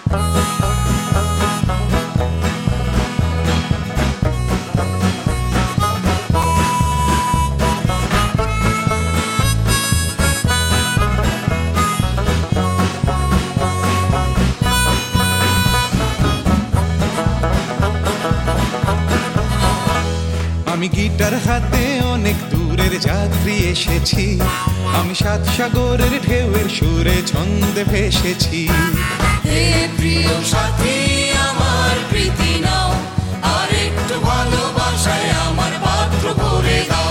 আমি গিটার হাতে অনেক দূরের যাত্রী এসেছি, আমি সাত সাগরের ঢেউয়ের সুরে ছন্দে ভেসেছি। হে প্রিয় সাথী আমার প্রীতি নাও, আর একটু ভালোবাসায় আমার পাত্র ভরে দাও।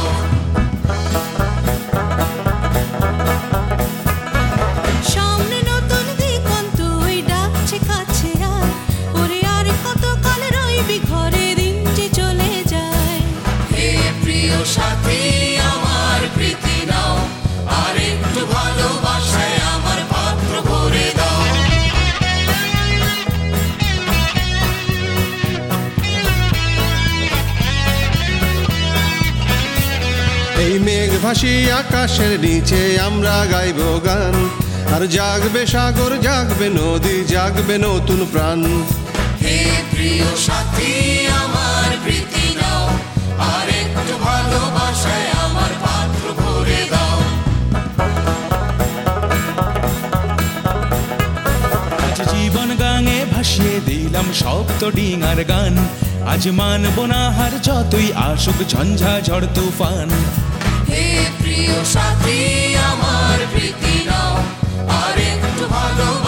সামনে নতুন দিগন্ত ওই ডাকছে কাছে আয়, ওরে আর কতকাল রইবি ঘরে দিন যে চলে যায়। হে প্রিয় সাথী আমার প্রীতি নাও, আর একটু ভালোবাসায় আমার পাত্র ভরে দাও। এই মেঘ ভাসি আকাশের নিচে আমরা গাইব গান, আর জাগবে সাগর জাগবে নদী জাগবে নতুন প্রাণ। হে প্রিয় সাথী আমার প্রীতি নাও, আর একটু ভালোবাসায় আমার পাত্র ভরে দাও। আজ জীবন গাঙে ভাসিয়ে দিলাম সপ্ত ডিঙার গান, আজ মানব না হার যতই আসুক ঝঞ্ঝা ঝড় তুফান। হে প্রিয় সাথী আমার প্রীতি নাও, আর একটু ভালোবাসায়